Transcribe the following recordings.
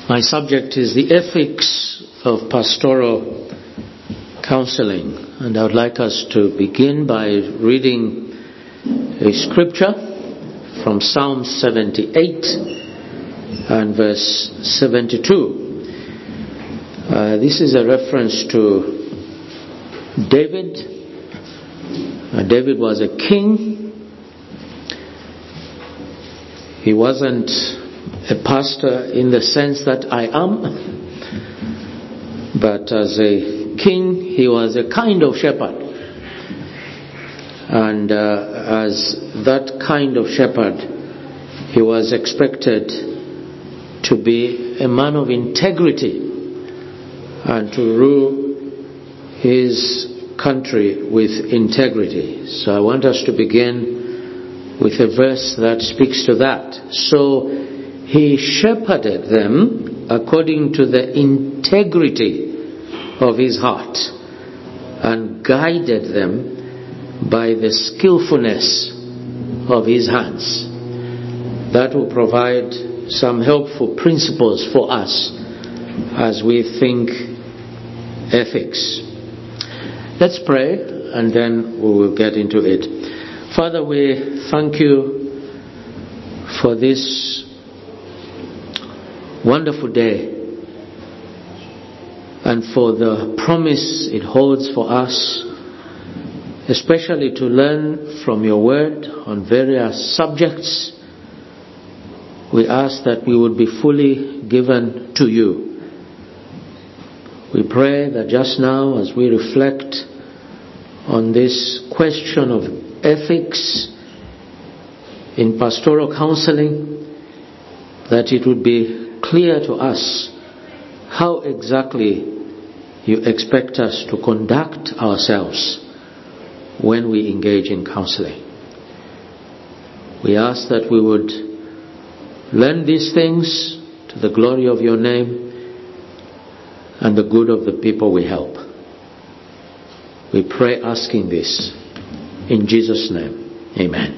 My subject is the ethics of pastoral counseling, and I would like us to begin by reading a scripture from Psalm 78 and verse 72. This is a reference to David. David was a king. He wasn't a pastor in the sense that I am, but as a king he was a kind of shepherd, and as that kind of shepherd he was expected to be a man of integrity and to rule his country with integrity. So I want us to begin with a verse that speaks to that. So he shepherded them according to the integrity of his heart and guided them by the skillfulness of his hands. That will provide some helpful principles for us as we think ethics. Let's pray and then we will get into it. Father, we thank you for this wonderful day and for the promise it holds for us, especially to learn from your word on various subjects. We ask that we would be fully given to you. We pray that just now, as we reflect on this question of ethics in pastoral counseling, that it would be clear to us how exactly you expect us to conduct ourselves when we engage in counseling. We ask that we would learn these things to the glory of your name and the good of the people we help. We pray asking this in Jesus' name. Amen.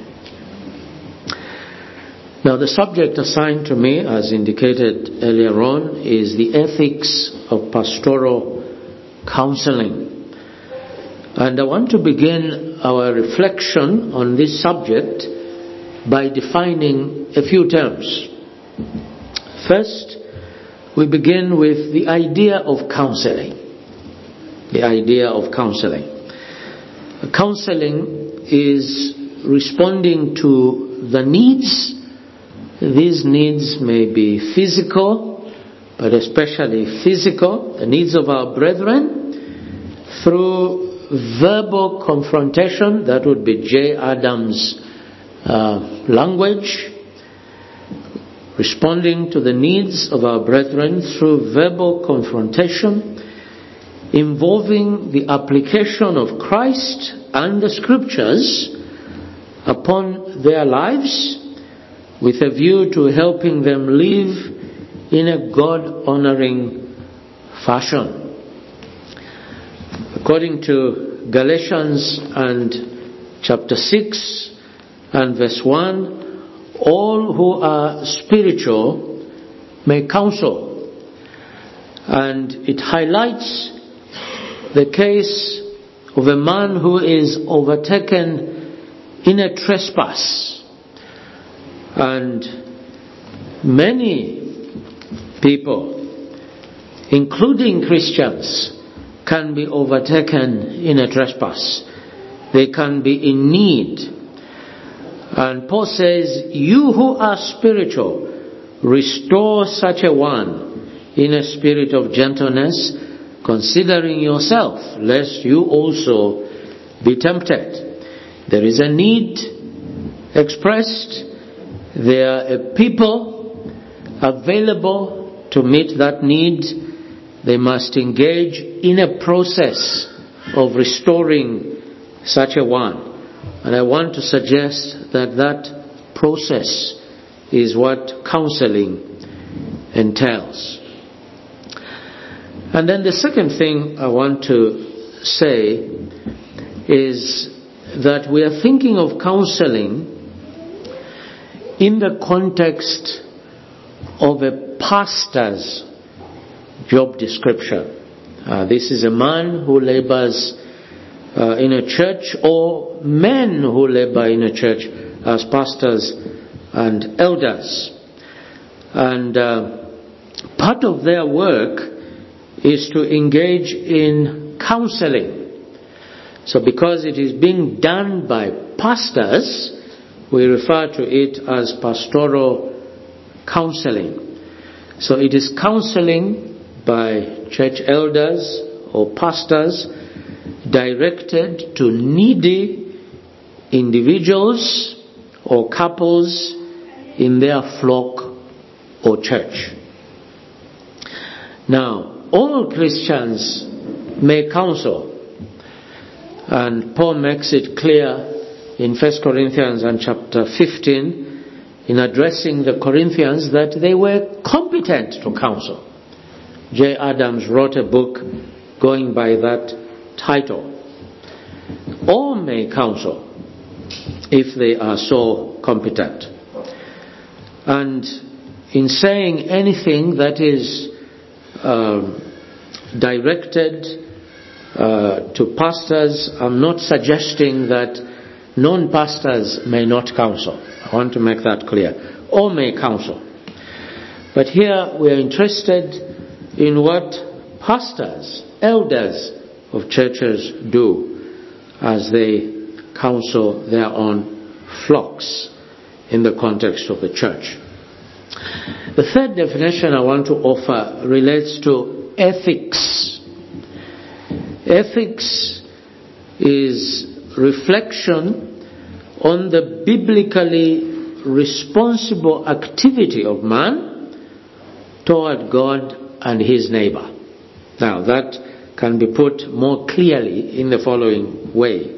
Now, the subject assigned to me, as indicated earlier on, is the ethics of pastoral counseling. And I want to begin our reflection on this subject by defining a few terms. First, we begin with the idea of counseling. The idea of counseling. Counseling is responding to the needs. These needs may be physical, but especially physical, the needs of our brethren, through verbal confrontation. That would be J. Adams' language. Responding to the needs of our brethren through verbal confrontation, involving the application of Christ and the Scriptures upon their lives, with a view to helping them live in a God-honoring fashion. According to Galatians and chapter 6 and verse 1, all who are spiritual may counsel. And it highlights the case of a man who is overtaken in a trespass. And many people, including Christians, can be overtaken in a trespass. They can be in need. And Paul says, you who are spiritual, restore such a one in a spirit of gentleness, considering yourself, lest you also be tempted. There is a need expressed. There are people available to meet that need. They must engage in a process of restoring such a one. And I want to suggest that that process is what counseling entails. And then the second thing I want to say is that we are thinking of counseling in the context of a pastor's job description. This is a man who labors in a church, or men who labor in a church as pastors and elders. And part of their work is to engage in counseling. So because it is being done by pastors, we refer to it as pastoral counseling. So it is counseling by church elders or pastors directed to needy individuals or couples in their flock or church. Now, all Christians may counsel, and Paul makes it clear in 1 Corinthians and chapter 15 in addressing the Corinthians that they were competent to counsel. J. Adams wrote a book going by that title. All may counsel if they are so competent. And in saying anything that is directed to pastors, I'm not suggesting that non-pastors may not counsel. I want to make that clear. All may counsel. But here we are interested in what pastors, elders of churches do as they counsel their own flocks in the context of the church. The third definition I want to offer relates to ethics. Ethics is reflection on the biblically responsible activity of man toward God and his neighbor. Now that can be put more clearly in the following way.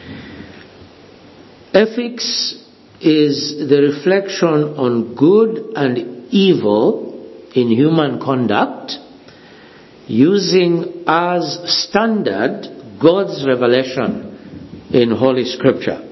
Ethics is the reflection on good and evil in human conduct, using as standard God's revelation in Holy Scripture.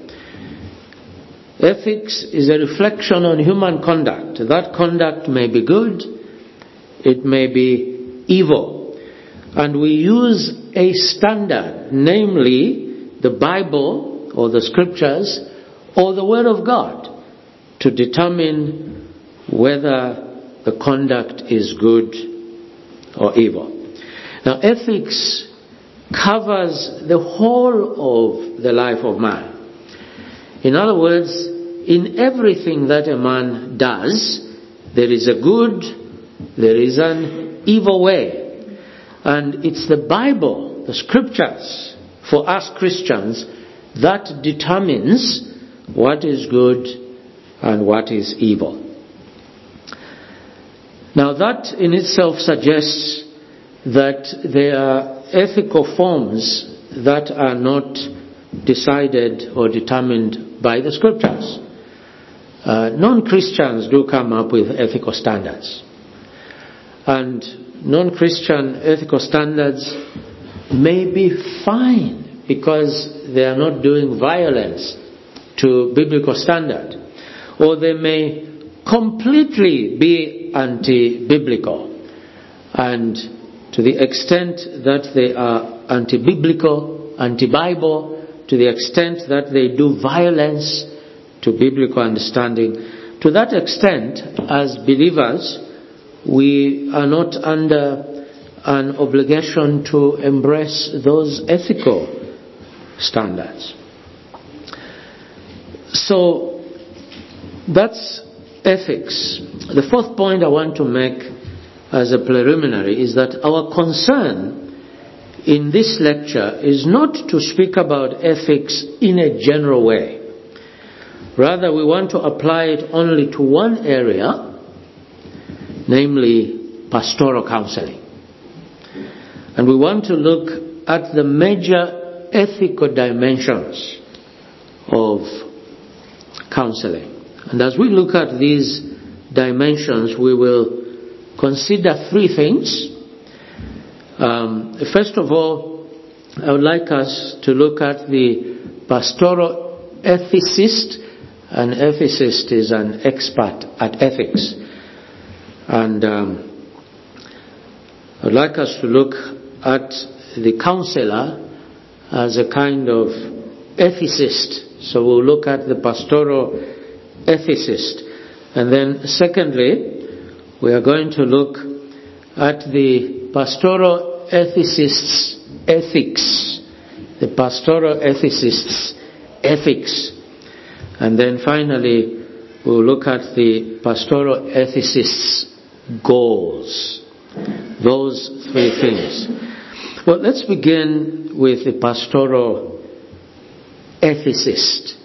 Ethics is a reflection on human conduct. That conduct may be good, it may be evil. And we use a standard, namely the Bible or the Scriptures or the Word of God, to determine whether the conduct is good or evil. Now, ethics covers the whole of the life of man. In other words, in everything that a man does, there is a good, there is an evil way. And it's the Bible, the Scriptures, for us Christians, that determines what is good and what is evil. Now that in itself suggests that there are ethical forms that are not decided or determined by the Scriptures. Non-Christians do come up with ethical standards. And non-Christian ethical standards may be fine because they are not doing violence to biblical standard. Or they may completely be anti-biblical. And to the extent that they are anti-biblical, anti-Bible, to the extent that they do violence to biblical understanding, to that extent, as believers, we are not under an obligation to embrace those ethical standards. So, that's ethics. The fourth point I want to make as a preliminary is that our concern in this lecture is not to speak about ethics in a general way. Rather, we want to apply it only to one area, namely pastoral counseling. And we want to look at the major ethical dimensions of counseling. And as we look at these dimensions, we will consider three things. First of all, I would like us to look at the pastoral ethicist. An ethicist is an expert at ethics. And I'd like us to look at the counselor as a kind of ethicist. So we'll look at the pastoral ethicist. And then secondly, we are going to look at the pastoral ethicist's ethics. The pastoral ethicist's ethics. And then finally, we'll look at the pastoral ethicist's goals. Those three things. Well, let's begin with the pastoral ethicist.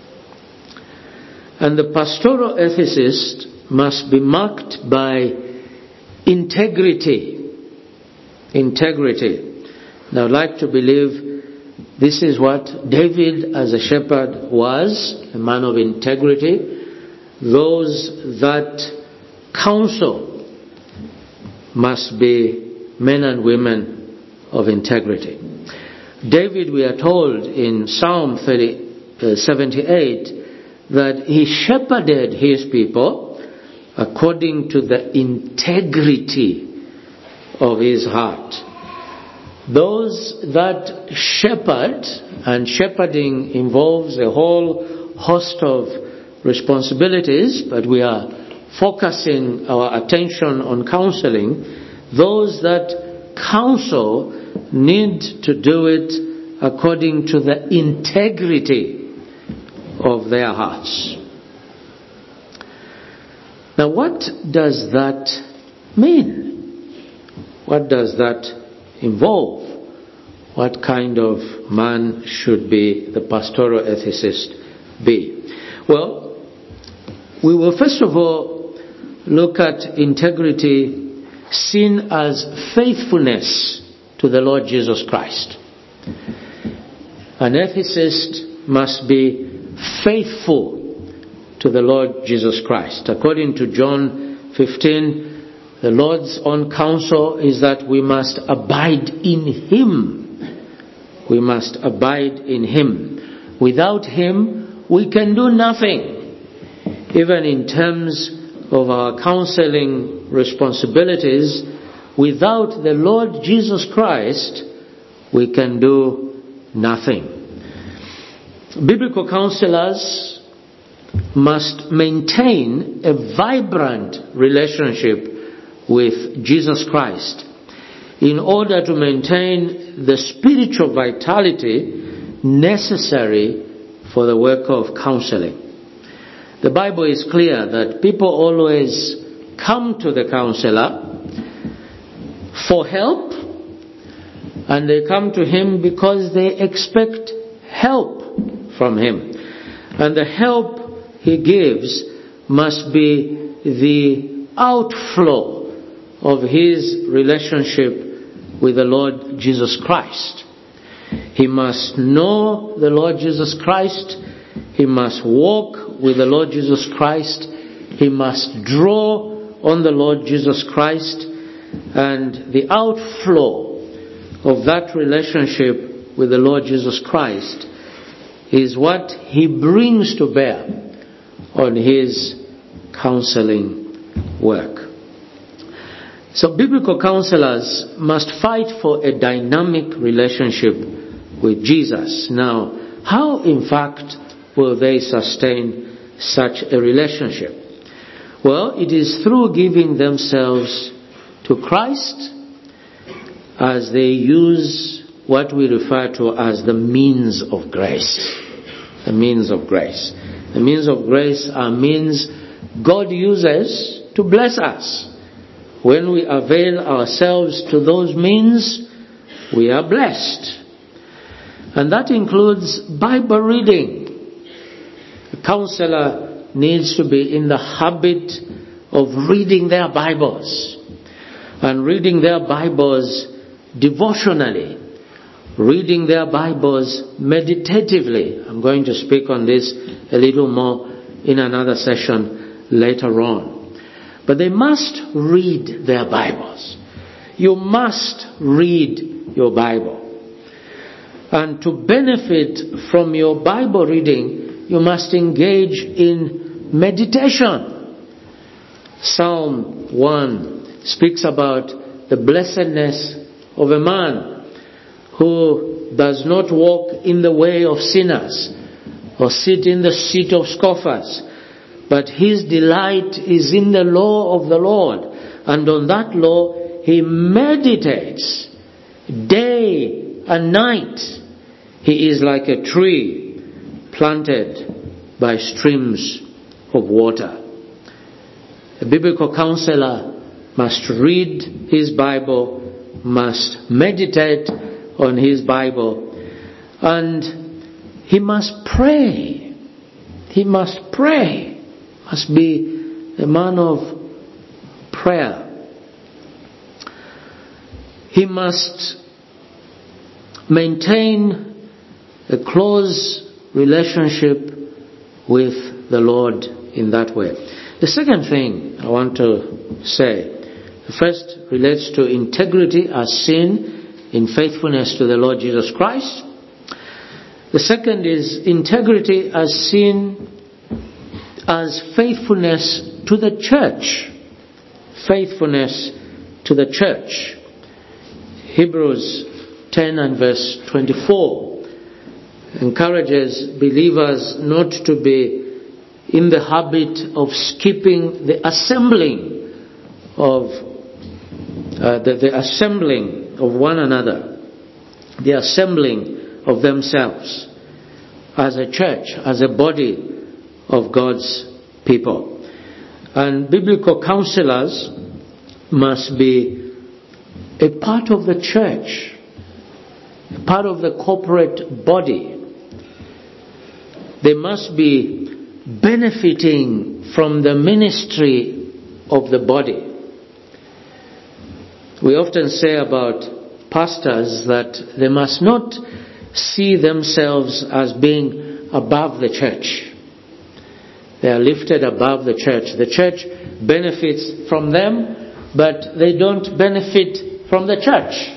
And the pastoral ethicist must be marked by integrity. Integrity. Now, I'd like to believe this is what David as a shepherd was, a man of integrity. Those that counsel must be men and women of integrity. David, we are told in Psalm 78, that he shepherded his people according to the integrity of his heart. Those that shepherd, and shepherding involves a whole host of responsibilities, but we are focusing our attention on counseling. Those that counsel need to do it according to the integrity of their hearts. Now, what does that mean? What does that involve? What kind of man should be the pastoral ethicist be? Well, we will first of all look at integrity seen as faithfulness to the Lord Jesus Christ. An ethicist must be faithful to the Lord Jesus Christ. According to John 15, the Lord's own counsel is that we must abide in Him. We must abide in Him. Without Him, we can do nothing. Even in terms of our counseling responsibilities, without the Lord Jesus Christ, we can do nothing. Biblical counselors must maintain a vibrant relationship with Jesus Christ in order to maintain the spiritual vitality necessary for the work of counseling. The Bible is clear that people always come to the counselor for help, and they come to him because they expect help from him. And the help he gives must be the outflow of his relationship with the Lord Jesus Christ. He must know the Lord Jesus Christ. He must walk with the Lord Jesus Christ. He must draw on the Lord Jesus Christ. And the outflow of that relationship with the Lord Jesus Christ is what he brings to bear on his counseling work. So biblical counselors must fight for a dynamic relationship with Jesus. Now, how in fact will they sustain such a relationship? Well, it is through giving themselves to Christ as they use what we refer to as the means of grace. The means of grace. The means of grace are means God uses to bless us. When we avail ourselves to those means, we are blessed. And that includes Bible reading. A counselor needs to be in the habit of reading their Bibles. And reading their Bibles devotionally. Reading their Bibles meditatively. I'm going to speak on this a little more in another session later on. But they must read their Bibles. You must read your Bible. And to benefit from your Bible reading, you must engage in meditation. Psalm 1 speaks about the blessedness of a man who does not walk in the way of sinners or sit in the seat of scoffers, but his delight is in the law of the Lord, and on that law he meditates day and night. He is like a tree planted by streams of water. A biblical counselor must read his Bible, must meditate on his Bible, and he must pray. He must pray. Must be a man of prayer. He must maintain a close relationship with the Lord in that way. The second thing I want to say, the first relates to integrity as seen in faithfulness to the Lord Jesus Christ. The second is integrity as seen as faithfulness to the church. Faithfulness to the church. Hebrews 10 and verse 24 encourages believers not to be in the habit of skipping the assembling of the assembling of one another, the assembling of themselves as a church, as a body of God's people. And biblical counselors must be a part of the church, a part of the corporate body. They must be benefiting from the ministry of the body. We often say about pastors that they must not see themselves as being above the church. They are lifted above the church. The church benefits from them, but they don't benefit from the church.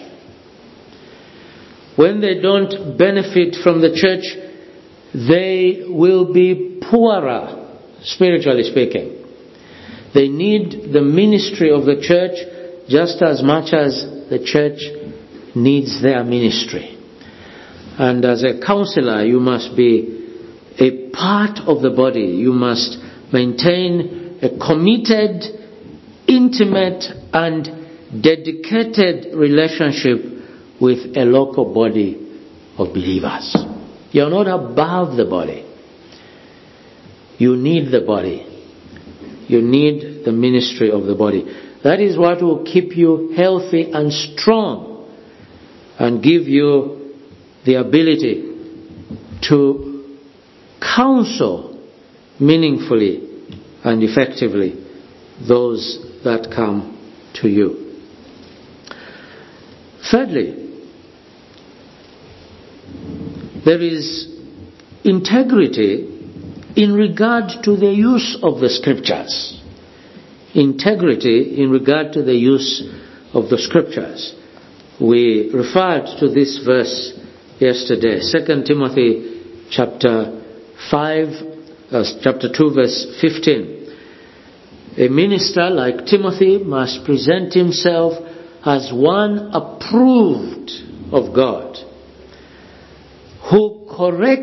When they don't benefit from the church, they will be poorer, spiritually speaking. They need the ministry of the church just as much as the church needs their ministry. And as a counselor, you must be a part of the body. You must maintain a committed, intimate, and dedicated relationship with a local body of believers. You're not above the body. You need the body. You need the ministry of the body. That is what will keep you healthy and strong and give you the ability to counsel meaningfully and effectively those that come to you. Thirdly, there is integrity in regard to the use of the scriptures. Integrity in regard to the use of the scriptures. We referred to this verse yesterday, 2 Timothy chapter 2 verse 15. A minister like Timothy must present himself as one approved of God, who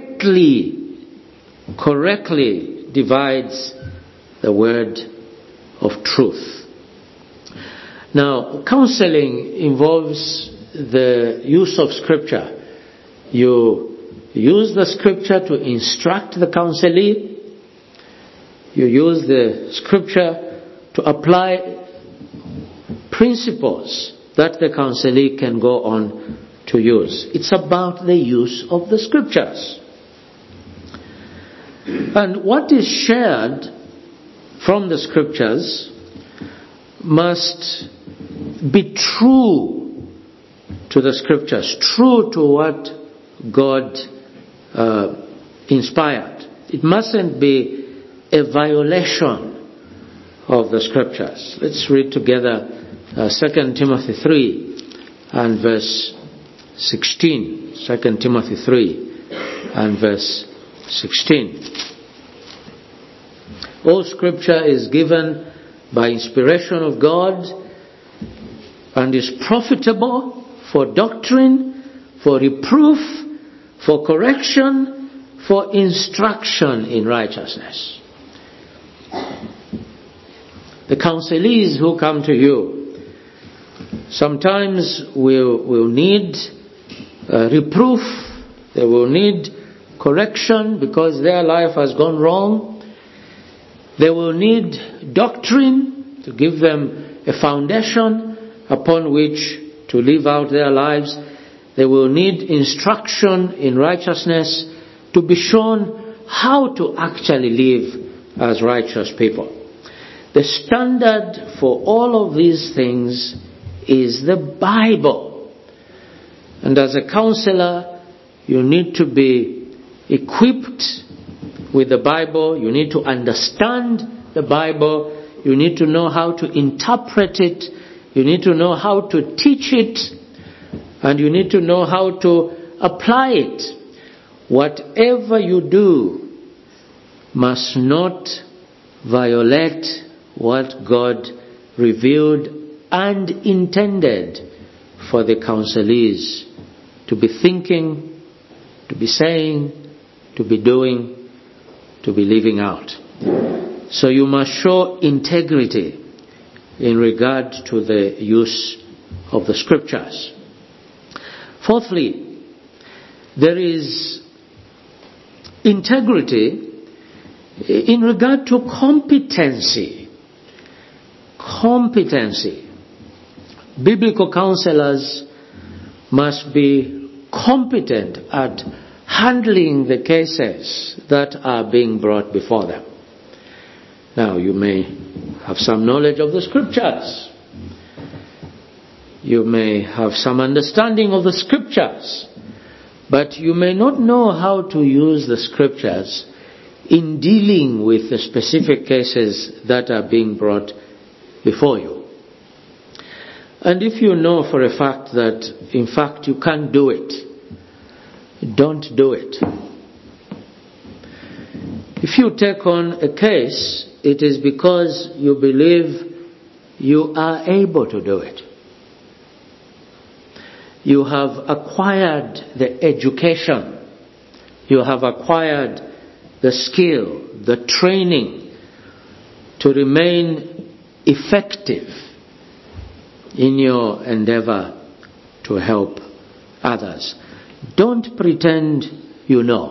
correctly divides the word of truth. Now, counseling involves the use of scripture. You use the scripture to instruct the counselee. You use the scripture to apply principles that the counselee can go on to use. It's about the use of the scriptures. And what is shared from the scriptures must be true to the scriptures, true to what God inspired. It mustn't be a violation of the scriptures. Let's read together 2 Timothy 3 and verse 16. 2 Timothy 3 and verse 16. All scripture is given by inspiration of God and is profitable for doctrine, for reproof, for correction, for instruction in righteousness. The counselees who come to you sometimes will need reproof, they will need correction because their life has gone wrong. They will need doctrine to give them a foundation upon which to live out their lives. They will need instruction in righteousness to be shown how to actually live as righteous people. The standard for all of these things is the Bible. And as a counselor, you need to be equipped with the Bible. You need to understand the Bible. You need to know how to interpret it. You need to know how to teach it. And you need to know how to apply it. Whatever you do must not violate what God revealed and intended for the counselees to be thinking, to be saying, to be doing, to be living out. So you must show integrity in regard to the use of the scriptures. Fourthly, there is integrity in regard to competency. Competency. Biblical counselors must be competent at handling the cases that are being brought before them. Now, you may have some knowledge of the scriptures. You may have some understanding of the scriptures. But you may not know how to use the scriptures in dealing with the specific cases that are being brought before you. And if you know for a fact that, in fact, you can't do it, don't do it. If you take on a case, it is because you believe you are able to do it. You have acquired the education. You have acquired the skill, the training to remain effective in your endeavor to help others. Don't pretend you know.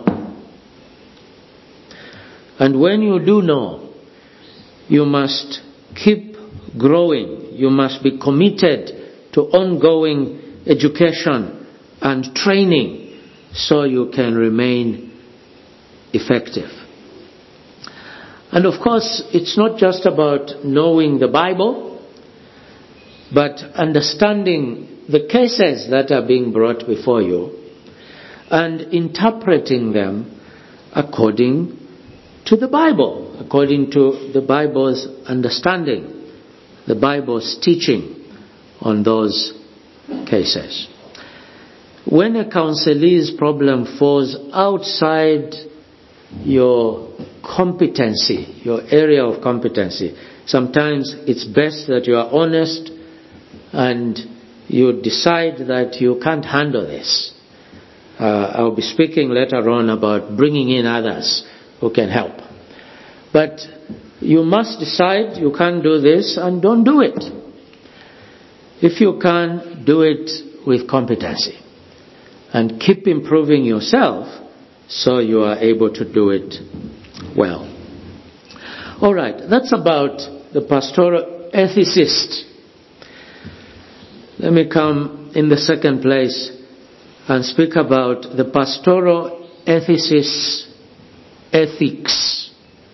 And when you do know, you must keep growing. You must be committed to ongoing education and training so you can remain effective. And of course, it's not just about knowing the Bible, but understanding the cases that are being brought before you and interpreting them according to the Bible, according to the Bible's understanding, the Bible's teaching on those cases. When a counselee's problem falls outside your competency, your area of competency, sometimes it's best that you are honest and you decide that you can't handle this. I'll be speaking later on about bringing in others who can help. But you must decide you can't do this and don't do it. If you can, do it with competency and keep improving yourself so you are able to do it well. All right, that's about the pastoral ethicist. Let me come in the second place and speak about the pastoral ethicist's ethics.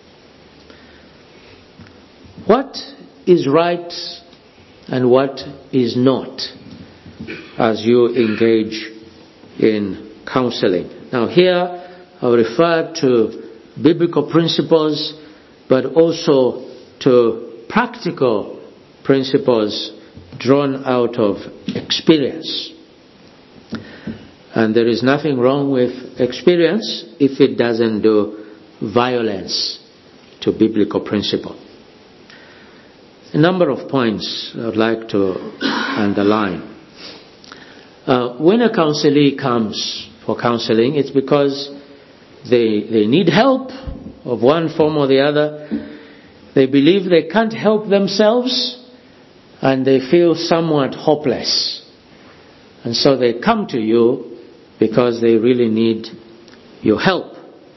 What is right and what is not as you engage in counseling? Now here I'll refer to biblical principles, but also to practical principles drawn out of experience. And there is nothing wrong with experience if it doesn't do violence to biblical principle. a number of points I would like to underline. When a counselee comes for counseling, it's because they need help of one form or the other. They believe they can't help themselves, and they feel somewhat hopeless. And so they come to you because they really need your help.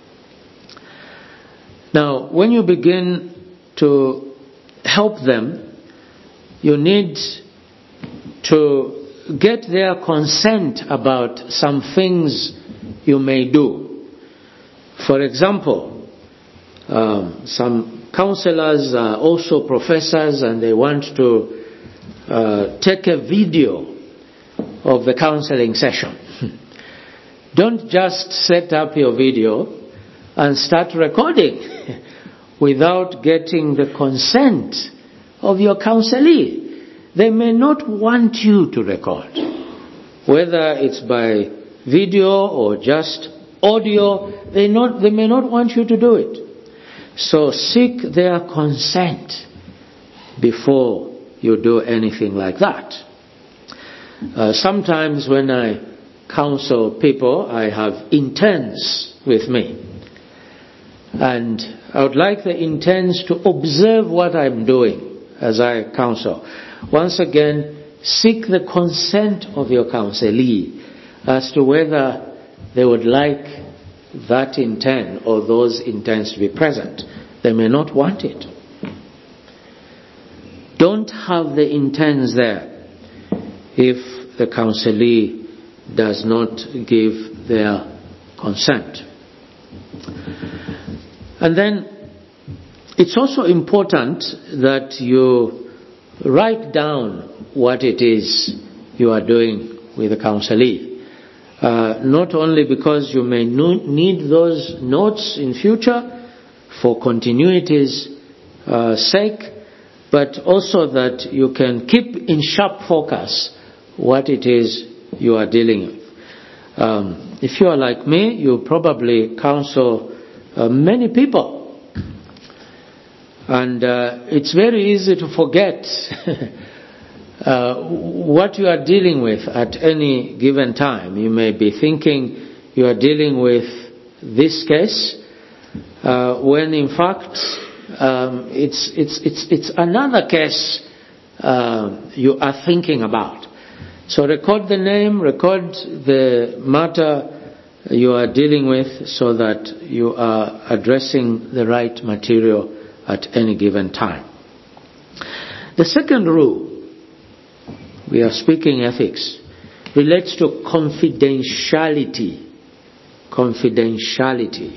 Now, when you begin to help them, you need to get their consent about some things you may do. For example, some counselors are also professors, and they want to take a video of the counseling session. Don't just set up your video and start recording without getting the consent of your counselee. They may not want you to record, whether it's by video or just audio. They may not want you to do it. So seek their consent before you do anything like that. Sometimes when I counsel people, I have interns with me. And I would like the interns to observe what I'm doing as I counsel. Once again, seek the consent of your counselee as to whether they would like that intern or those interns to be present. They may not want it. Don't have the interns there if the counselee does not give their consent. And then it's also important that you write down what it is you are doing with the counselee. Not only because you may need those notes in future for continuity's sake, but also that you can keep in sharp focus what it is you are dealing with. If you are like me, you probably counsel many people. And it's very easy to forget what you are dealing with at any given time. You may be thinking you are dealing with this case, when in fact it's another case you are thinking about. So record the name, record the matter you are dealing with, so that you are addressing the right material at any given time. The second rule, we are speaking ethics, relates to confidentiality. Confidentiality.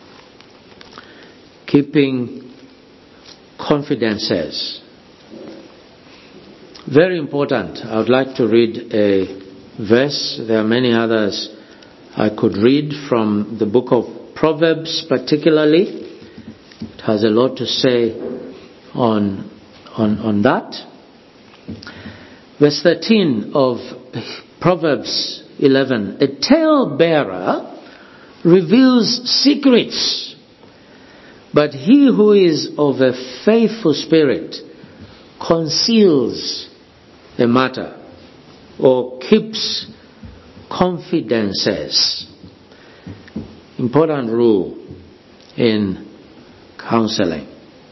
Keeping confidences. Very important. I would like to read a verse. There are many others I could read from the book of Proverbs particularly. It has a lot to say on that. Verse 13 of Proverbs 11. A talebearer reveals secrets, but he who is of a faithful spirit conceals the matter or keeps confidences. Important rule in counseling.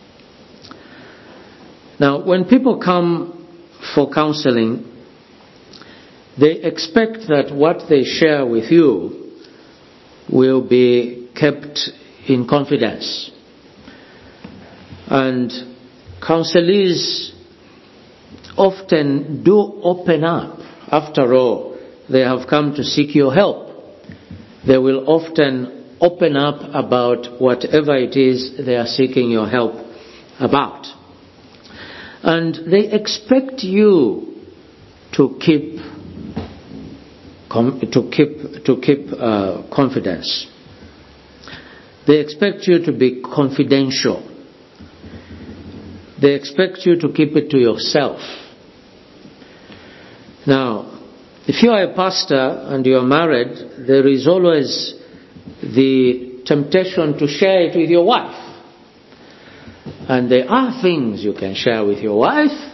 Now, when people come for counseling, they expect that what they share with you will be kept in confidence. And counselees often do open up. After all, they have come to seek your help. They will often open up about whatever it is they are seeking your help about. And they expect you to keep confidence. They expect you to be confidential. They expect you to keep it to yourself. Now, if you are a pastor and you are married, there is always the temptation to share it with your wife. And there are things you can share with your wife,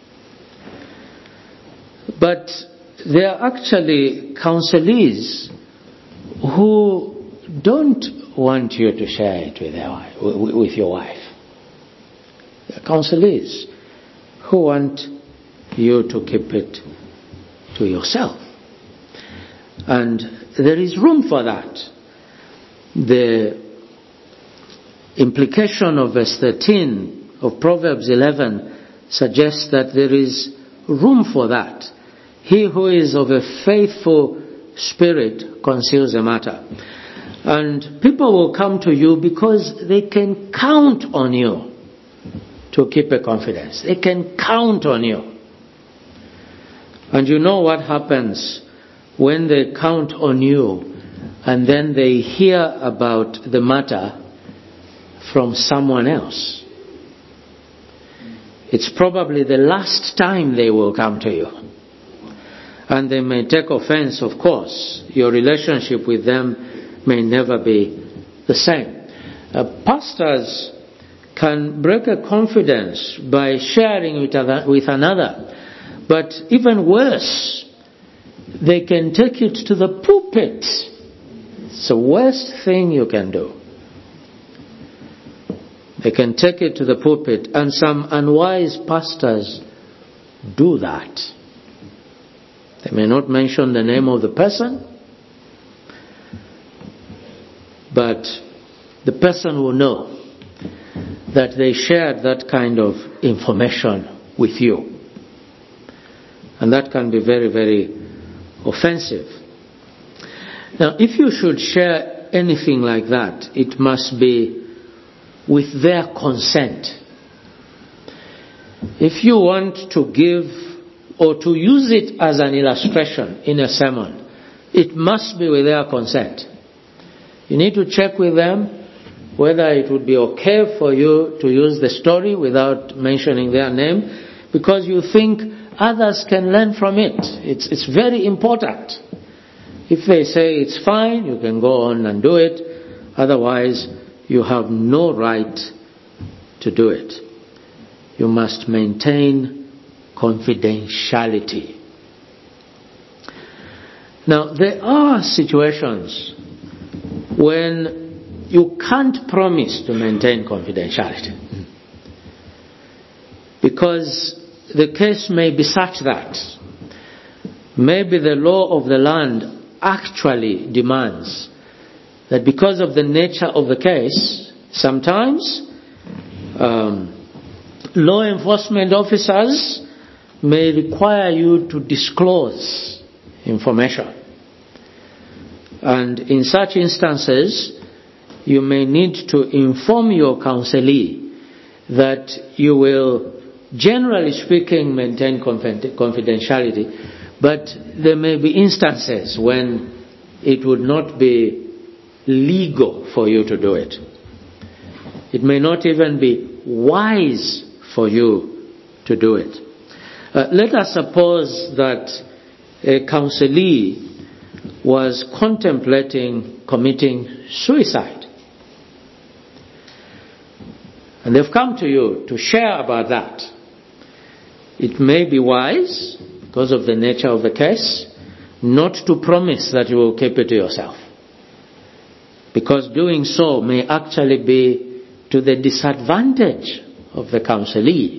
but there are actually counselees who don't want you to share it with your wife. There are counselees who want you to keep it to yourself. And there is room for that. The implication of verse 13 of Proverbs 11 suggests that there is room for that. He who is of a faithful spirit conceals a matter. And people will come to you because they can count on you to keep a confidence. They can count on you. And you know what happens when they count on you and then they hear about the matter from someone else. It's probably the last time they will come to you. And they may take offense, of course. Your relationship with them may never be the same. Pastors can break a confidence by sharing with another. But even worse, they can take it to the pulpit. It's the worst thing you can do. They can take it to the pulpit, and some unwise pastors do that. They may not mention the name of the person, but the person will know that they shared that kind of information with you. And that can be very, very offensive. Now, if you should share anything like that, it must be with their consent. If you want to give or to use it as an illustration in a sermon, it must be with their consent. You need to check with them whether it would be okay for you to use the story without mentioning their name, because you think others can learn from it. It's very important. If they say it's fine, you can go on and do it. Otherwise, you have no right to do it. You must maintain confidentiality. Now, there are situations when you can't promise to maintain confidentiality, because the case may be such that maybe the law of the land actually demands that because of the nature of the case, sometimes law enforcement officers may require you to disclose information. And in such instances, you may need to inform your counselee that you will, generally speaking, maintain confidentiality, but there may be instances when it would not be legal for you to do it. It may not even be wise for you to do it. Let us suppose that a counselee was contemplating committing suicide. And they've come to you to share about that. It may be wise, because of the nature of the case, not to promise that you will keep it to yourself, because doing so may actually be to the disadvantage of the counselee.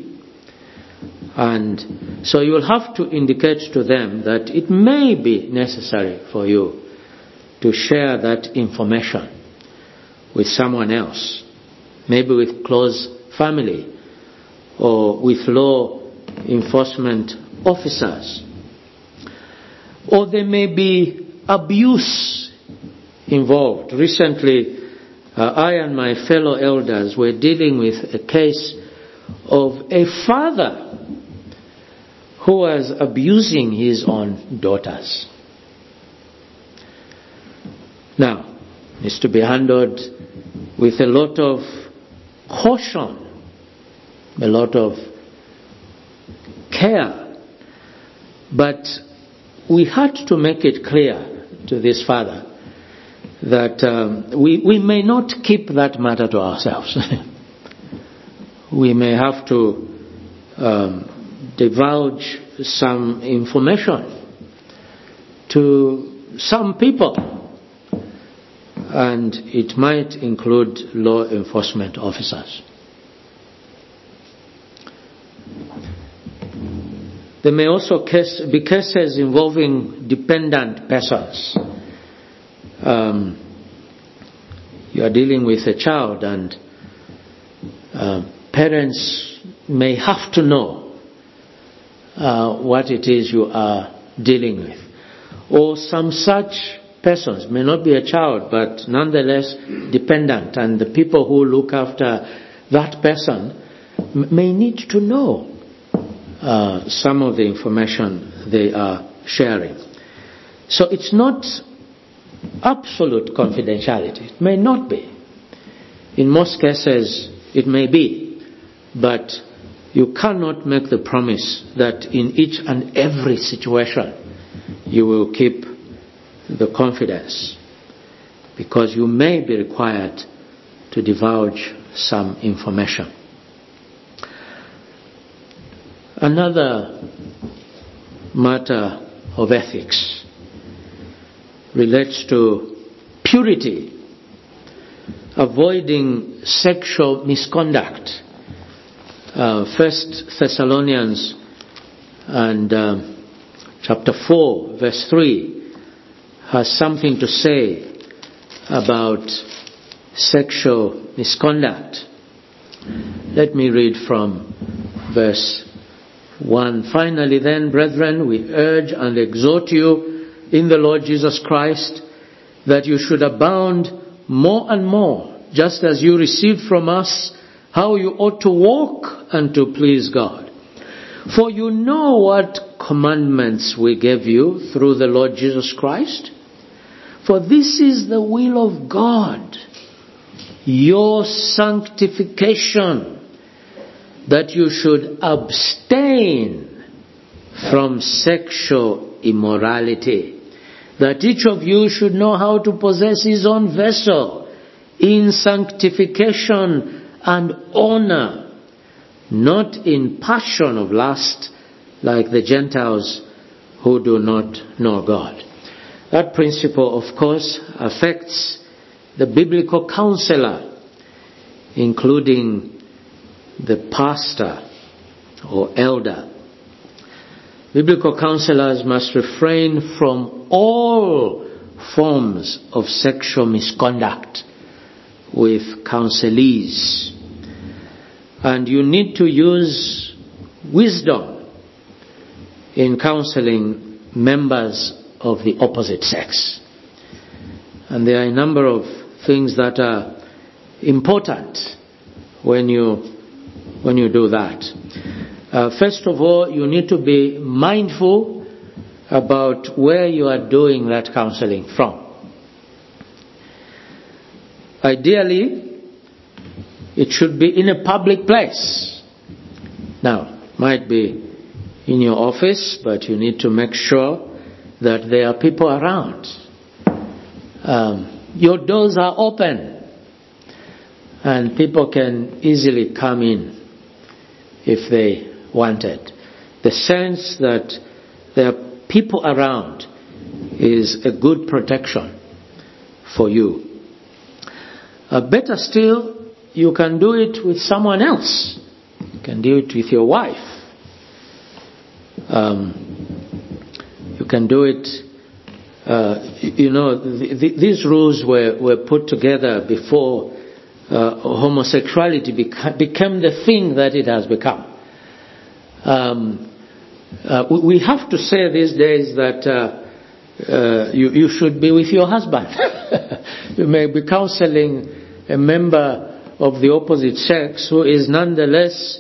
And so you will have to indicate to them that it may be necessary for you to share that information with someone else, maybe with close family or with law enforcement officers. Or there may be abuse involved. Recently, I and my fellow elders were dealing with a case of a father who was abusing his own daughters. Now, it's to be handled with a lot of caution, a lot of care. But we had to make it clear to this father that we may not keep that matter to ourselves. we may have to divulge some information to some people, and it might include law enforcement officers. There may also be cases involving dependent persons. You are dealing with a child, and parents may have to know what it is you are dealing with. Or some such persons, may not be a child, but nonetheless dependent, and the people who look after that person may need to know some of the information they are sharing. So it's not absolute confidentiality. It may not be. In most cases, it may be. But you cannot make the promise that in each and every situation you will keep the confidence, because you may be required to divulge some information. Another matter of ethics relates to purity, avoiding sexual misconduct. 1 Thessalonians and chapter 4 verse 3 has something to say about sexual misconduct. Let me read from verse 1. Finally then, brethren, we urge and exhort you in the Lord Jesus Christ that you should abound more and more, just as you received from us how you ought to walk and to please God. For you know what commandments we gave you through the Lord Jesus Christ. For this is the will of God, your sanctification, that you should abstain from sexual immorality, that each of you should know how to possess his own vessel in sanctification and honor, not in passion of lust like the Gentiles who do not know God. That principle, of course, affects the biblical counselor, including the pastor or elder. Biblical counselors must refrain from all forms of sexual misconduct with counselees. And you need to use wisdom in counseling members of the opposite sex. And there are a number of things that are important when you do that. First of all, you need to be mindful about where you are doing that counseling from. Ideally, it should be in a public place. Now, might be in your office, but you need to make sure that there are people around. Your doors are open, and people can easily come in if they wanted. The sense that there are people around is a good protection for you. Better still, you can do it with someone else. You can do it with your wife. You can do it, these rules were put together before homosexuality became the thing that it has become. We have to say these days that you should be with your husband. You may be counseling a member of the opposite sex who is nonetheless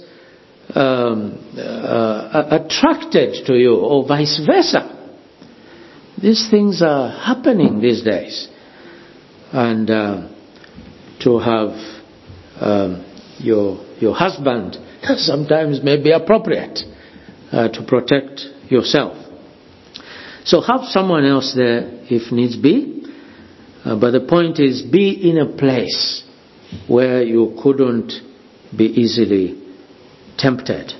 attracted to you, or vice versa. These things are happening these days. And to have your husband sometimes may be appropriate to protect yourself. So have someone else there if needs be. But the point is, be in a place where you couldn't be easily tempted.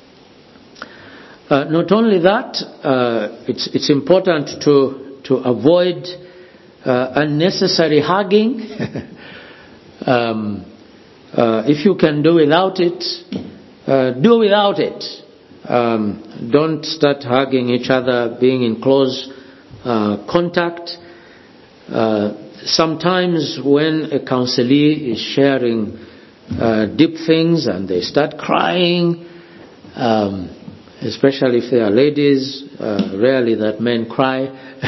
Not only that, it's important to avoid unnecessary hugging. If you can do without it, do without it. Don't start hugging each other, being in close contact. Sometimes when a counselee is sharing deep things and they start crying, especially if they are ladies, rarely that men cry,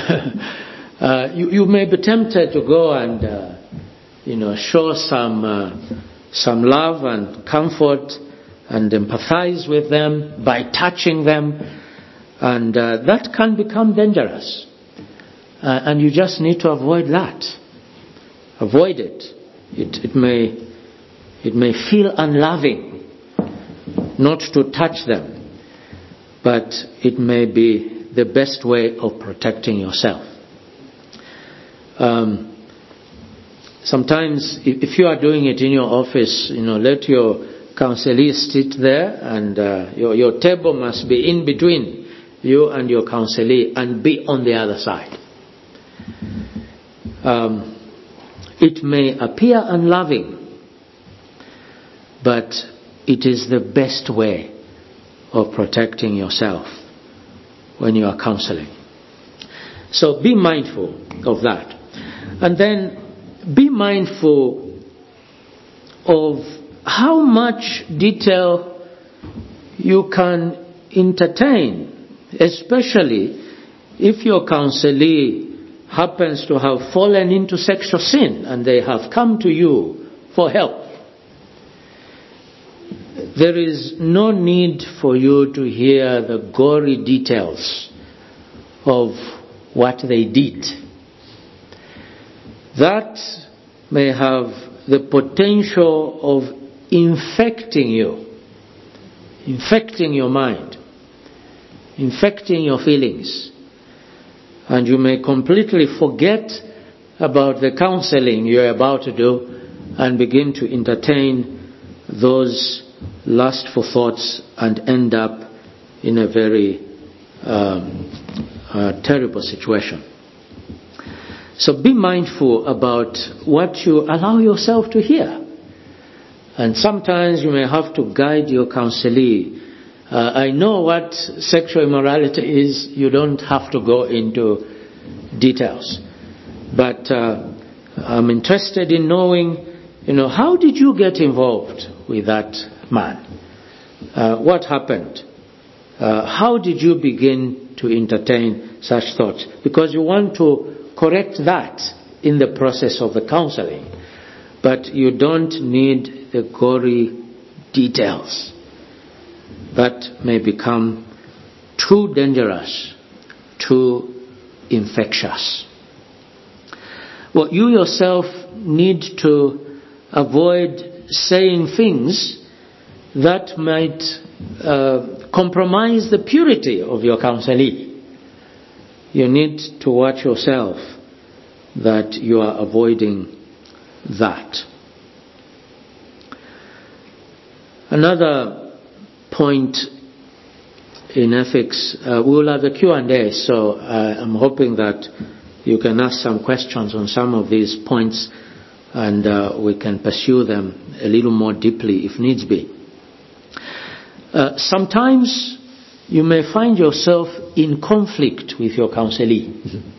you may be tempted to go and show some love and comfort and empathize with them by touching them, and that can become dangerous, and you just need to avoid that. Avoid it. It may feel unloving not to touch them, but it may be the best way of protecting yourself. Sometimes if you are doing it in your office, let your counselee sit there, and your table must be in between you and your counselee and be on the other side. It may appear unloving, but it is the best way of protecting yourself when you are counseling. So be mindful of that. And then be mindful of how much detail you can entertain, especially if your counselee happens to have fallen into sexual sin and they have come to you for help. There is no need for you to hear the gory details of what they did. That may have the potential of infecting you, infecting your mind, infecting your feelings. And you may completely forget about the counseling you're about to do and begin to entertain those lustful thoughts and end up in a very terrible situation. So be mindful about what you allow yourself to hear. And sometimes you may have to guide your counselee. I know what sexual immorality is. You don't have to go into details. But I'm interested in knowing, how did you get involved with that man? What happened? How did you begin to entertain such thoughts? Because you want to correct that in the process of the counseling. But you don't need the gory details. That may become too dangerous, too infectious. Well, you yourself need to avoid saying things that might compromise the purity of your counselee. You need to watch yourself that you are avoiding that. Another point in ethics, we will have a Q&A, so I'm hoping that you can ask some questions on some of these points and we can pursue them a little more deeply if needs be. Sometimes you may find yourself in conflict with your counselee.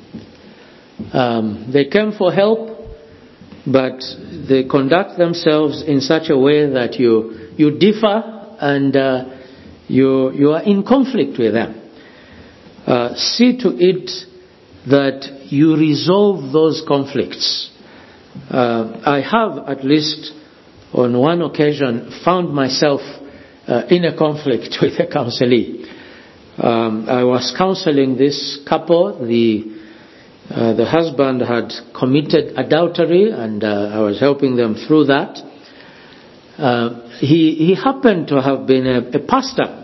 They came for help, but they conduct themselves in such a way that you differ and you are in conflict with them. See to it that you resolve those conflicts. I have, at least on one occasion, found myself in a conflict with a counselee. I was counseling this couple. The husband had committed adultery, and I was helping them through that. He happened to have been a pastor.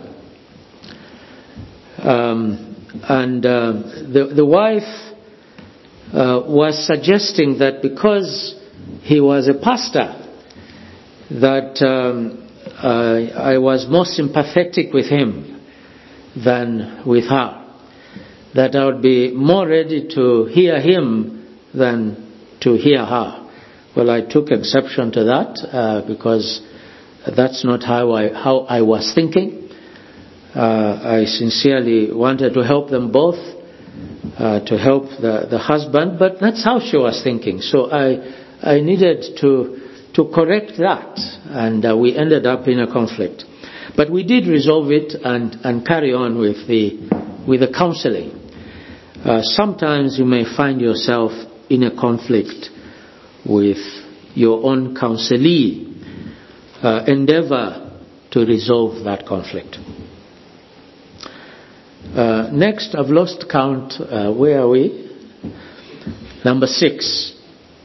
And the wife was suggesting that because he was a pastor, that I was more sympathetic with him than with her. That I would be more ready to hear him than to hear her. Well, I took exception to that because that's not how I was thinking. I sincerely wanted to help them both, to help the husband, but that's how she was thinking. So I needed to correct that, and we ended up in a conflict. But we did resolve it and carry on with the counseling. Sometimes you may find yourself in a conflict with your own counselee. Endeavor to resolve that conflict. Next, I've lost count. Where are we? Number 6.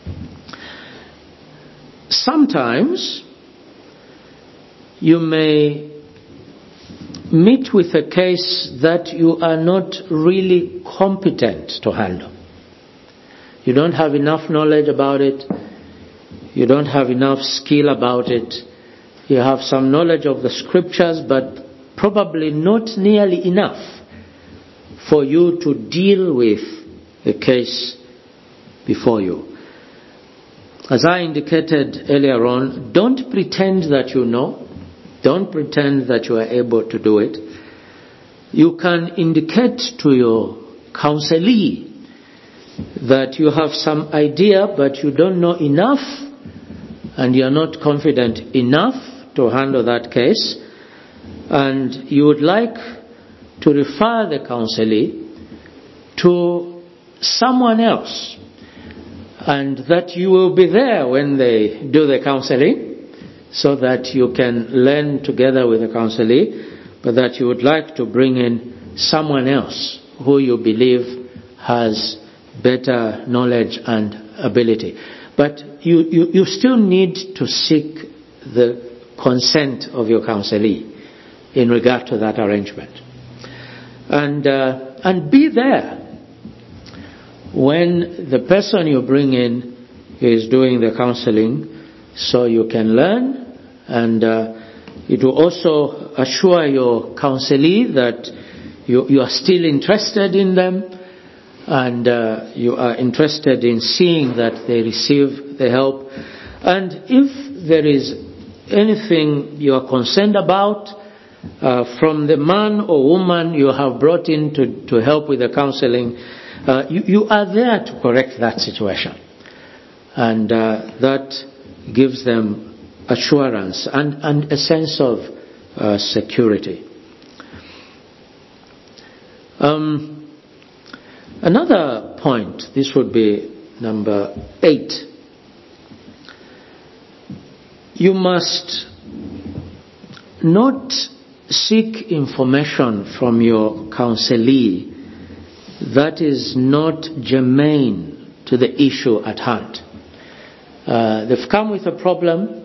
Sometimes you may meet with a case that you are not really competent to handle. You don't have enough knowledge about it. You don't have enough skill about it. You have some knowledge of the scriptures, but probably not nearly enough for you to deal with a case before you. As I indicated earlier on, don't pretend that you know. Don't pretend that you are able to do it. You can indicate to your counselee that you have some idea, but you don't know enough, and you are not confident enough to handle that case, and you would like to refer the counselee to someone else, and that you will be there when they do the counseling, so that you can learn together with the counselee, but that you would like to bring in someone else who you believe has better knowledge and ability. But you still need to seek the consent of your counselee in regard to that arrangement. And be there when the person you bring in is doing the counseling, so you can learn, and it will also assure your counselee that you are still interested in them, and you are interested in seeing that they receive the help. And if there is anything you are concerned about from the man or woman you have brought in to help with the counseling, you are there to correct that situation. And that gives them assurance and a sense of security. Another point, this would be number 8. You must not seek information from your counselee that is not germane to the issue at hand. They've come with a problem,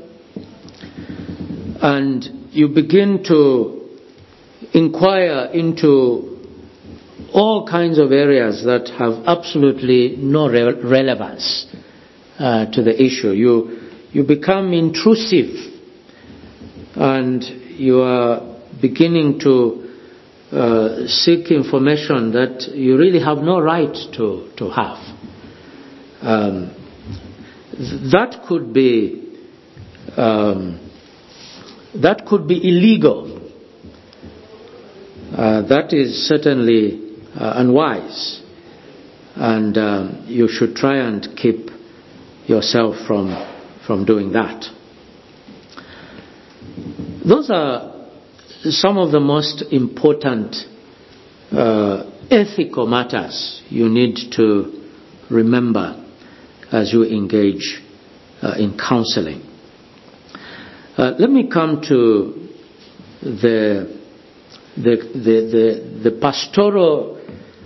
and you begin to inquire into all kinds of areas that have absolutely no relevance to the issue. You become intrusive, and you are beginning to seek information that you really have no right to have. That could be illegal. That is certainly unwise, and you should try and keep yourself from doing that. Those are some of the most important ethical matters you need to remember as you engage in counseling. Let me come to the pastoral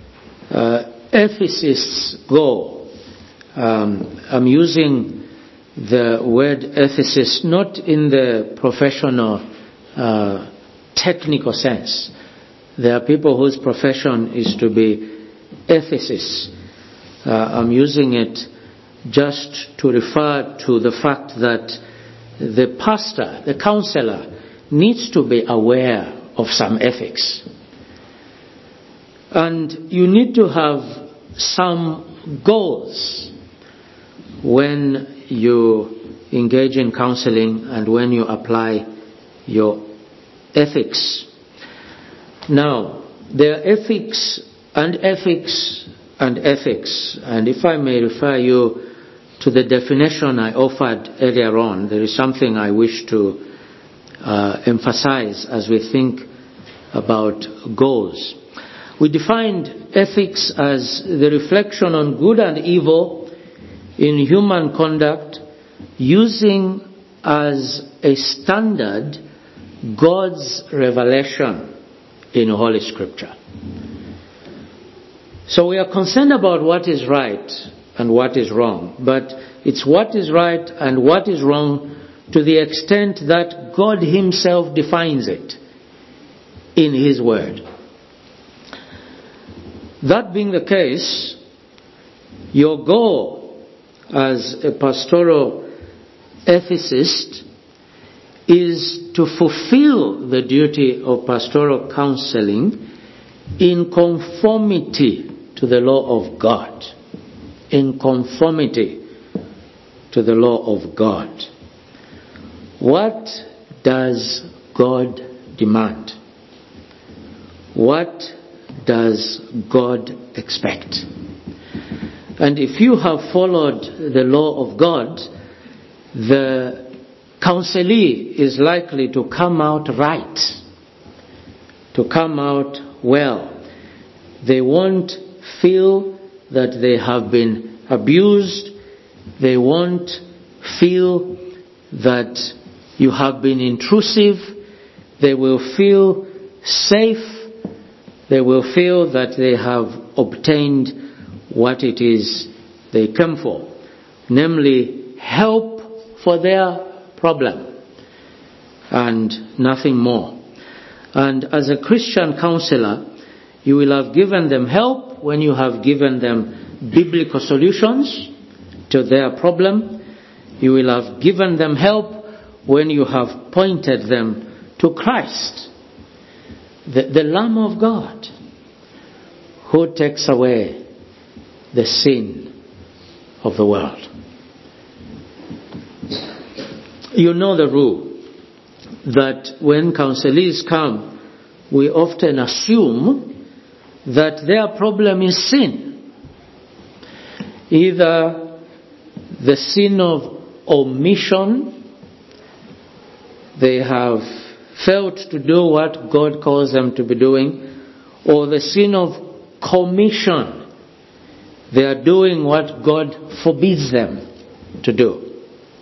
ethicist's goal. I'm using the word ethicist not in the professional technical sense. There are people whose profession is to be ethicists. I'm using it just to refer to the fact that the pastor, the counselor, needs to be aware of some ethics. And you need to have some goals when you engage in counseling and when you apply your ethics. Now, there are ethics and ethics and ethics. And if I may refer you to the definition I offered earlier on, there is something I wish to emphasize as we think about goals. We defined ethics as the reflection on good and evil in human conduct using as a standard God's revelation in Holy Scripture. So we are concerned about what is right and what is wrong, but it's what is right and what is wrong to the extent that God Himself defines it in His Word. That being the case, your goal as a pastoral ethicist is to fulfill the duty of pastoral counseling in conformity to the law of God. In conformity to the law of God. What does God demand? What does God expect? And if you have followed the law of God, the counselee is likely to come out right, to come out well. They won't feel that they have been abused. They won't feel that you have been intrusive. They will feel safe. They will feel that they have obtained what it is they came for, namely help for their problem and nothing more. And as a Christian counselor, you will have given them help when you have given them biblical solutions to their problem. You will have given them help when you have pointed them to Christ, the Lamb of God, who takes away the sin of the world. You know the rule that when counselees come, we often assume that their problem is sin. Either the sin of omission, they have failed to do what God calls them to be doing, or the sin of commission. They are doing what God forbids them to do.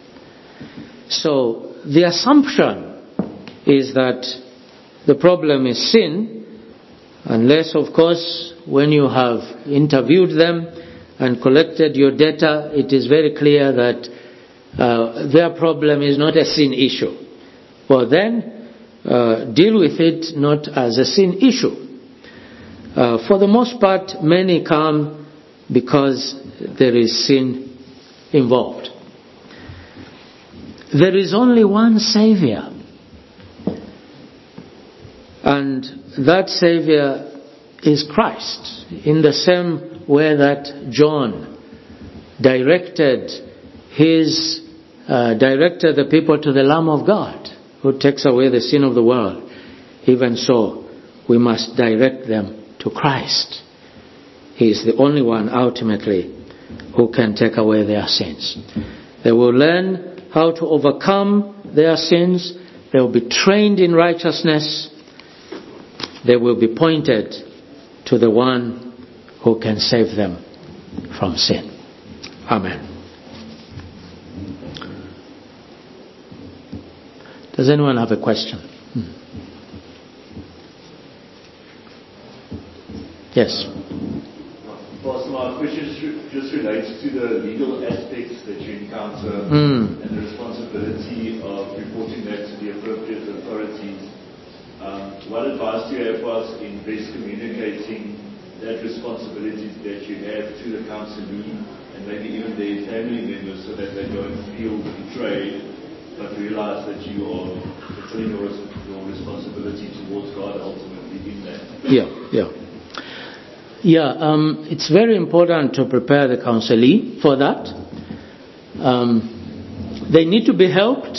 So the assumption is that the problem is sin, unless, of course, when you have interviewed them and collected your data, it is very clear that their problem is not a sin issue. Well, then, deal with it not as a sin issue. For the most part, many come because there is sin involved. There is only one Savior. And that Savior is Christ. In the same way that John directed the people to the Lamb of God, who takes away the sin of the world, even so we must direct them to Christ. He is the only one ultimately who can take away their sins. They will learn how to overcome their sins. They will be trained in righteousness. They will be pointed to the one who can save them from sin. Amen. Does anyone have a question? Yes. Pastor, my question just relates to the legal aspects that you encounter and the responsibility of reporting that to the appropriate authorities. What advice do you have for us in best communicating that responsibility that you have to the counselee and maybe even their family members so that they don't feel betrayed but realize that you are fulfilling your responsibility towards God ultimately in that. It's very important to prepare the counselee for that. They need to be helped,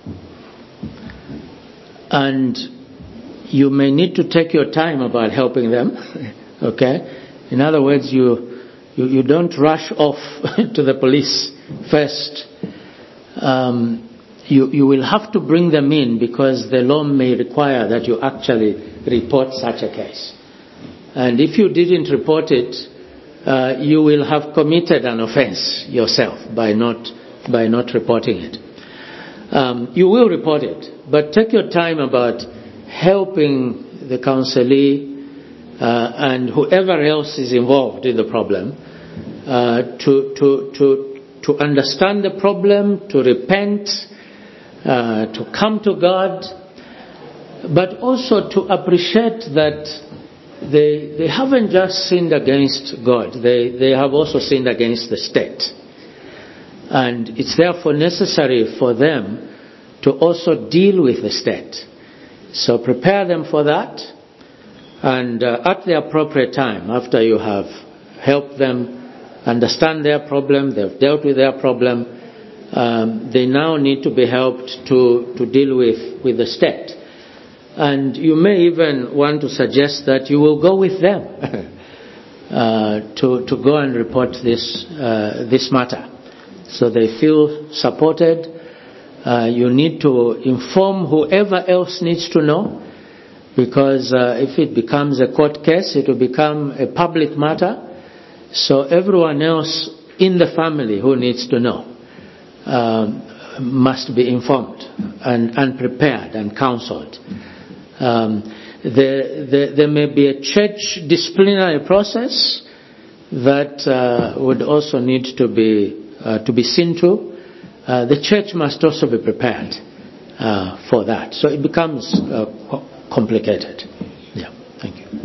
and you may need to take your time about helping them. Okay? In other words, you don't rush off to the police first. You will have to bring them in, because the law may require that you actually report such a case. And if you didn't report it, you will have committed an offense yourself by not reporting it. You will report it, but take your time about helping the counselee and whoever else is involved in the problem to understand the problem, to repent, to come to God, but also to appreciate that they haven't just sinned against God, they have also sinned against the state. And it's therefore necessary for them to also deal with the state. So prepare them for that, and at the appropriate time, after you have helped them understand their problem, they've dealt with their problem, they now need to be helped to deal with the state. And you may even want to suggest that you will go with them to go and report this matter, so they feel supported. You need to inform whoever else needs to know, because if it becomes a court case, it will become a public matter. So everyone else in the family who needs to know must be informed and prepared and counseled. There may be a church disciplinary process that would also need to be seen to. The church must also be prepared for that. So it becomes complicated. Yeah, thank you.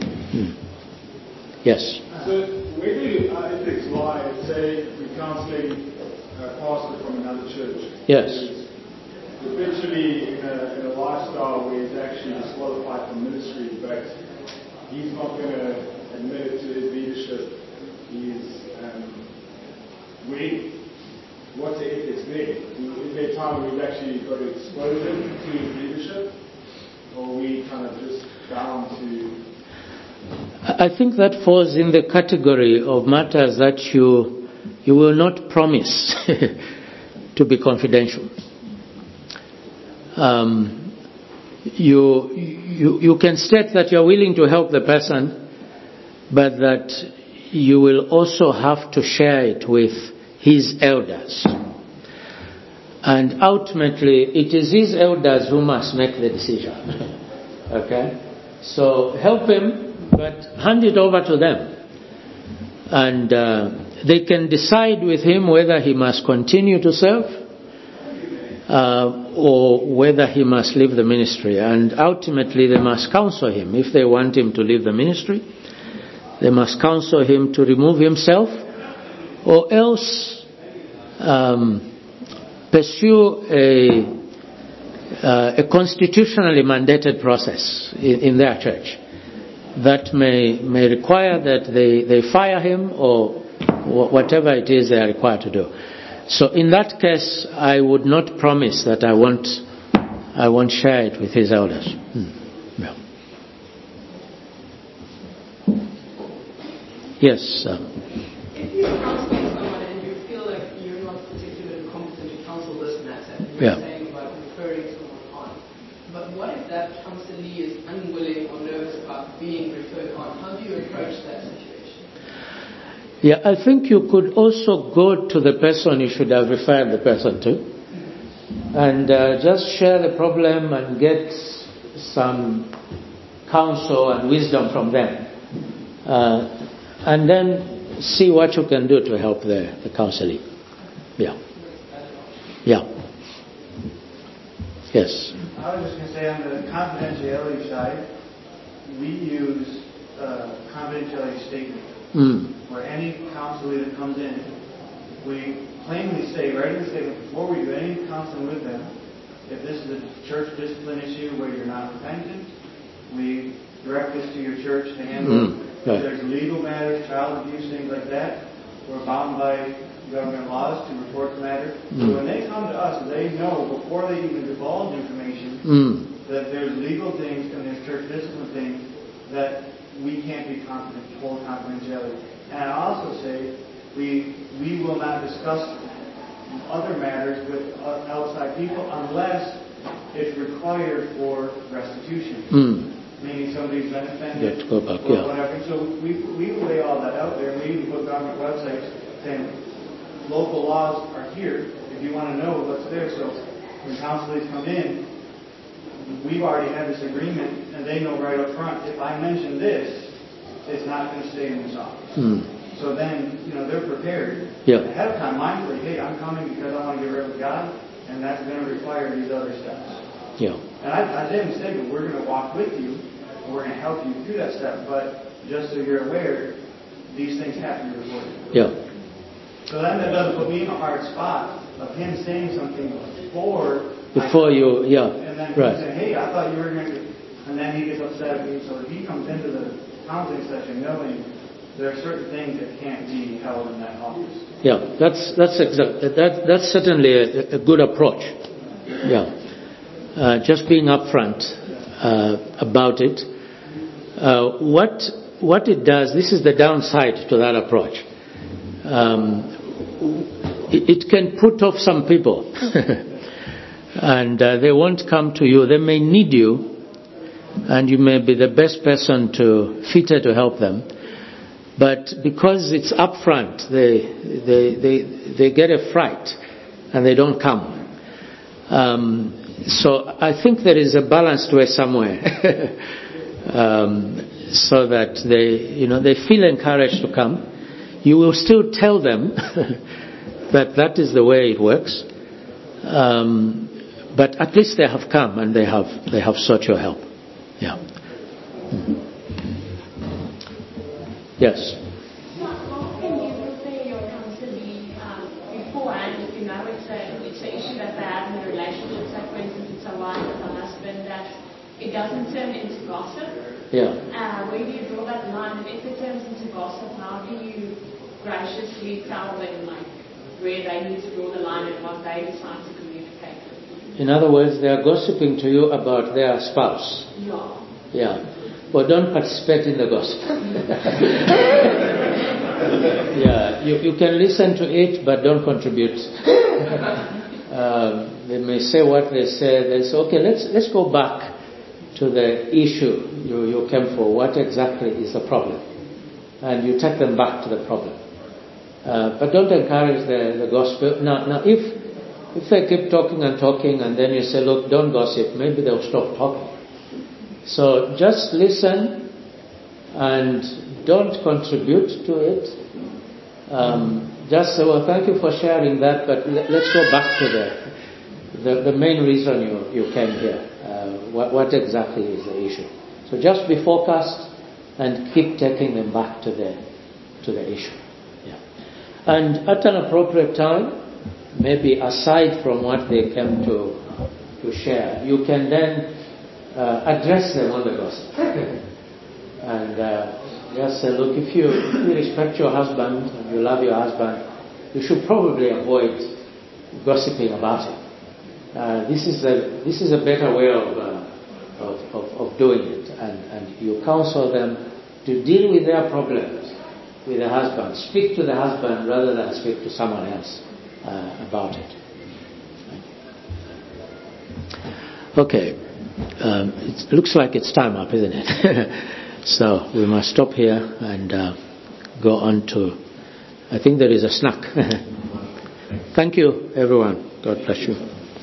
Yes. So where do ethics lie? Say we're counseling a pastor from another church. Yes. Eventually in a lifestyle where he's actually disqualified from ministry, but he's not going to admit it to his leadership. What's the ethics there? Is there a time we've actually got to expose him to his leadership, or are we kind of just bound to? I think that falls in the category of matters that you will not promise to be confidential. You can state that you're willing to help the person, but that you will also have to share it with his elders. And ultimately, it is his elders who must make the decision. Okay? So help him, but hand it over to them. And they can decide with him whether he must continue to serve or whether he must leave the ministry. And ultimately, they must counsel him. If they want him to leave the ministry, they must counsel him to remove himself, or else pursue a constitutionally mandated process in their church that may require that they fire him, or whatever it is they are required to do. So in that case, I would not promise that I won't share it with his elders. Yeah. Yes. If you're counseling someone and you feel like you're not particularly competent to counsel this matter, you're saying about referring someone on. But what if that counselee is unwilling or nervous about being referred on? How do you approach that situation? Yeah, I think you could also go to the person you should have referred the person to, and just share the problem and get some counsel and wisdom from them. And then see what you can do to help the counselee. Yeah. Yeah. Yes. I was just going to say, on the confidentiality side, we use confidentiality statement, where any counselee that comes in we plainly say, right in the statement, before we do any counseling with them, if this is a church discipline issue where you're not repentant, we direct this to your church to handle. If there's legal matters, child abuse, things like that, we're bound by government laws to report the matter. So when they come to us, they know before they even divulge information that there's legal things and there's church discipline things that we can't be full confidentiality. And I also say we will not discuss other matters with outside people unless it's required for restitution. Meaning somebody's been offended or whatever. So we lay all that out there. We even put government websites saying local laws are here if you want to know what's there. So when counselees come in, we've already had this agreement and they know right up front, if I mention this, it's not going to stay in this office. So then, they're prepared ahead of time, mindfully, hey, I'm coming because I want to get rid of God, and that's going to require these other steps. Yeah. And I didn't say, but we're going to walk with you, and we're going to help you through that step, but just so you're aware, these things have to be reported. Yeah. So then that doesn't put me in a hard spot of him saying something before you, and then he say, hey, I thought you were going to, and then he gets upset at me, so if he comes into the counseling session knowing there are certain things that can't be held in that office. Yeah, that's certainly a good approach. Yeah, just being upfront about it. What it does, this is the downside to that approach. It can put off some people, and they won't come to you. They may need you, and you may be the best person fitter to help them. But because it's upfront, they get a fright and they don't come. So I think there is a balanced way somewhere, so that they feel encouraged to come. You will still tell them that is the way it works, but at least they have come and they have sought your help. Yeah. Yes. So how can you prepare your counselee beforehand if you know it's an issue that they have in the relationships, like for instance it's a wife with a husband, that it doesn't turn into gossip? Yeah. Where do you draw that line? And if it turns into gossip, how do you graciously tell them where they need to draw the line and what they decide to communicate with you? In other words, they are gossiping to you about their spouse. Yeah. Well, don't participate in the gossip. Yeah, you can listen to it, but don't contribute. They may say what they say. They say, okay, let's go back to the issue you came for. What exactly is the problem? And you take them back to the problem. But don't encourage the gossip. Now, if they keep talking and then you say, look, don't gossip, maybe they'll stop talking. So just listen and don't contribute to it. Just say, well, thank you for sharing that, but let's go back to the main reason you came here. What exactly is the issue? So just be focused and keep taking them back to the issue. Yeah. And at an appropriate time, maybe aside from what they came to share, you can then address them on the gospel. And just say, look, if you respect your husband and you love your husband, you should probably avoid gossiping about him. This is a better way of doing it. And you counsel them to deal with their problems with the husband. Speak to the husband rather than speak to someone else about it. Okay. It looks like it's time up, isn't it? So we must stop here and go on to, I think there is a snack. Thank you, everyone. God bless you.